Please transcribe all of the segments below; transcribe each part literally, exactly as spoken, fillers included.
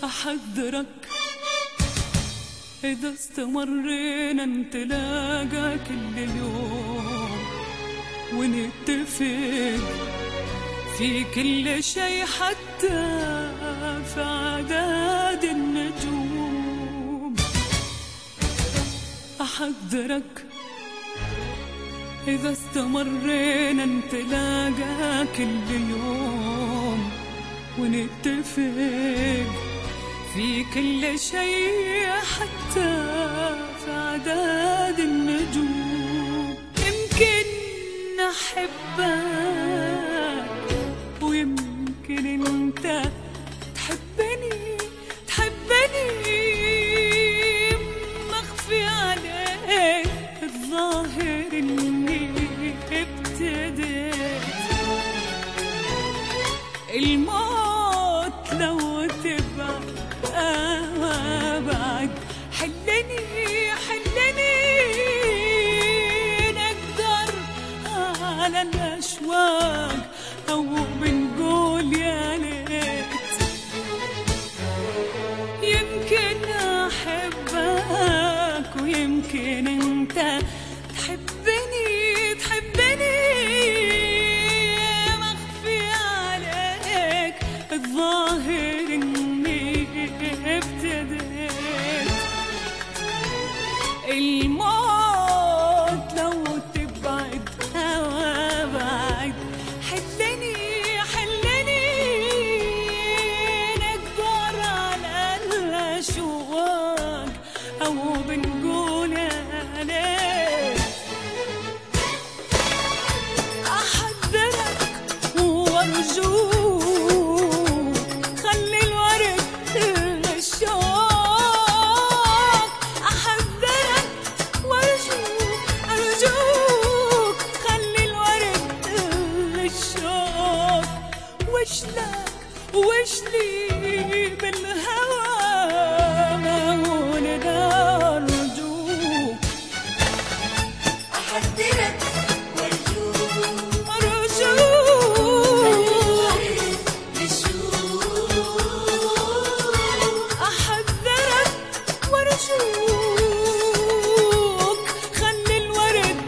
أحذرك إذا استمرينا نتلاقى كل يوم ونتفق في كل شي حتى في عداد النجوم. أحذرك إذا استمرينا نتلاقى كل يوم ونتفق في كل شي حتى في عداد النجوم. يمكن أحبك ويمكن انت تحبني تحبني مخفي عليك الظاهر اني ابتديت الموت لو تبعد بعد حلني حلني نقدر على الأشواق أو بنقول يا ليت. يمكن أحبك ويمكن أنت تحبني تحبني مخفي عليك الظاهر إني ابتديت الموت لو تبعد هوا بعد حلني حلني نقدر على الأشواق أو بنقول يا ليت. أحذرك وأرجوك خلي الورد للشوق. أحذرك وأرجوك أرجوك خلي الورد للشوق. وشلك وشلي بالهوى مولد أرجوك. أحذرك وأرجوك أرجوك للشوق. أحذرك وأرجوك خلي الورد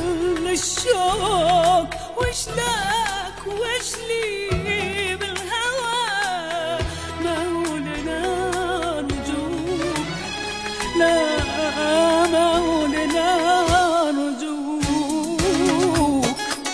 للشوق. وشلك وشلي بالهوى مولنا أرجوك لا مولنا أرجوك.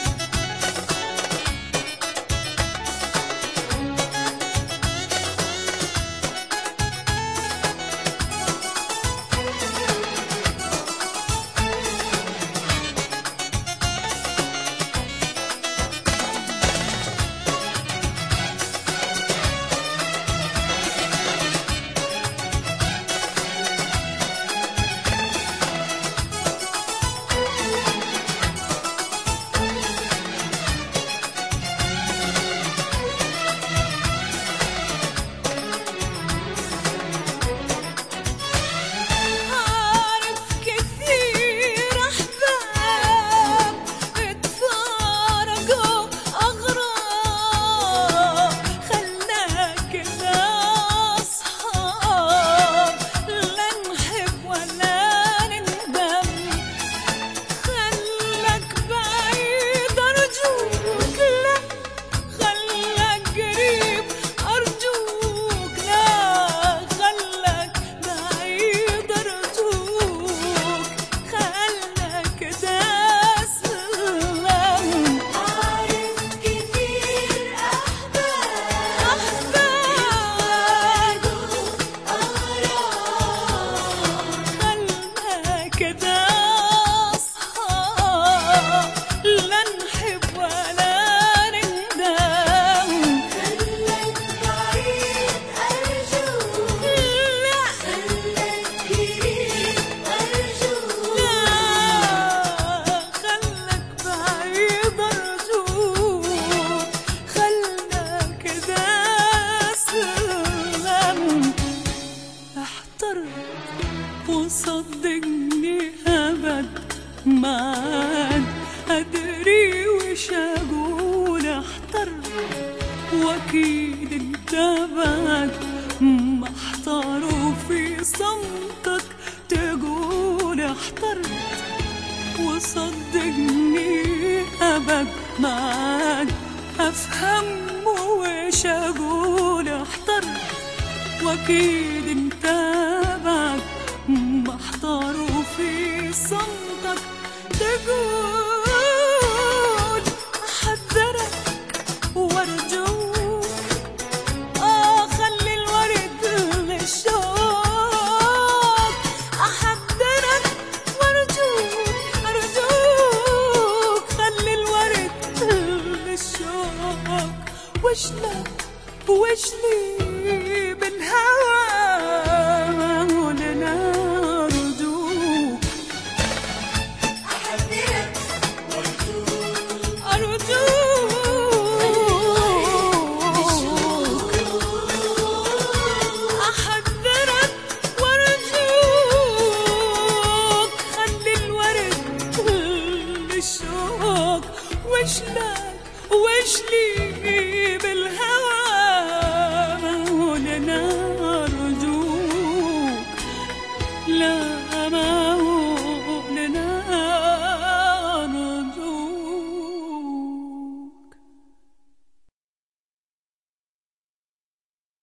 عارف كثير أحباب اتفارقوا أغراب خلاك كذا أصحاب لا نحب ولا نندم. خلك بعيد أرجوك لا خلك قريب أرجوك لا خلك بعيد أرجوك خلك تسلم. عارف كثير أحباب أحباب أغراب خلك أصحاب لا نحب ولا نندم. خلك بعيد أرجوك لا خلك قريب أرجوك. لا خلك بعيد أرجوك خلك تسلم. احتر وصدقني أبد ما عاد أدري وش أقول. احتر وأكيد انت بعد ما صدقني أبد ما عاد أفهم وش أقول، احترت وأكيد انت